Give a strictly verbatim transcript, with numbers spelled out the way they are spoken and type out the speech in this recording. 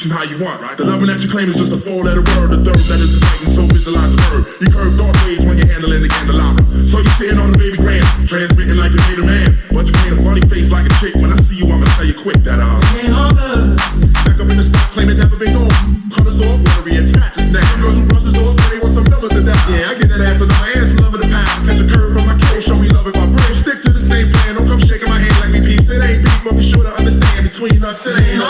reaching how you want, right? The loving that you claim is just a four-letter word. The third letter is right, and so visualize the verb. You curve dark ways when you're handling the candelabra. So you're sitting on the baby grand, transmitting like you made a man. But you paint a funny face like a chick. When I see you, I'ma tell you quick that uh ain't all good. Back up in the spot, claiming never been gone. Cut us off, wanna reattach us now. Girls who rush us off, say they want some numbers to die. Yeah, I get that ass on my ass, love of the pound. Catch a curve from my cage, show me love in my brain. Stick to the same plan, don't come shaking my hand like me peeps. It ain't beef, but be sure to understand between us, it ain't